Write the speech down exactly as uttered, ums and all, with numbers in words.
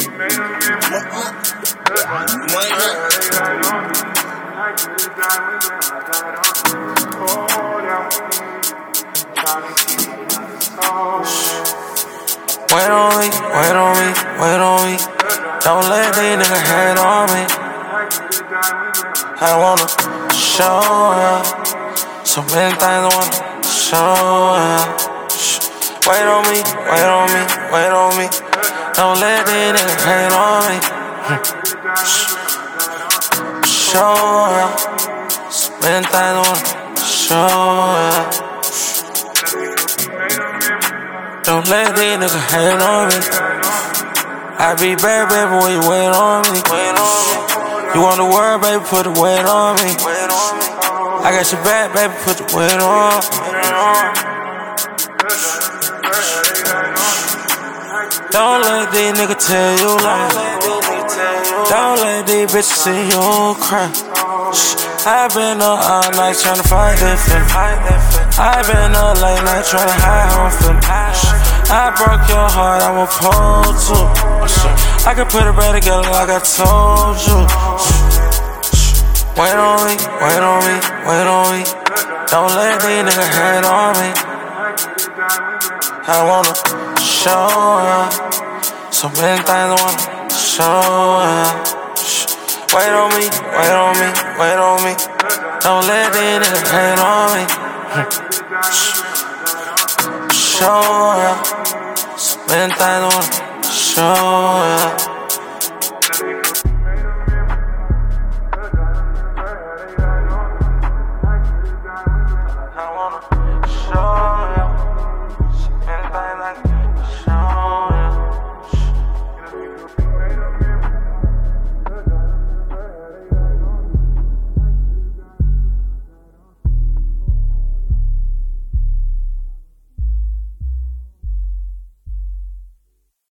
Wait on me, wait on me, wait on me. Don't let these niggas hate on me. I wanna show ya so many things I wanna show ya. Wait on me, wait on me, wait on me. Don't let these niggas hate on me. Show ya so many things I wanna show ya. Don't let these niggas hate on me. I be bad, baby, when you wait on me. You want the word, baby, put the weight on me. I got your back, baby, put the weight on. Don't let these niggas tell you lies. Don't let these bitches see you cry. I been up all night tryna fight that feeling. I been up late night tryna hide how I'm feeling. I broke your heart, I'm a pole too. I can put it back together like I told you. Wait on me, wait on me, wait on me. Don't let these niggas hate on me. I wanna show ya so many things I wanna show ya. Wait on me, wait on me, wait on me. Don't let these niggas hate on me. Show ya so many things I wanna show ya.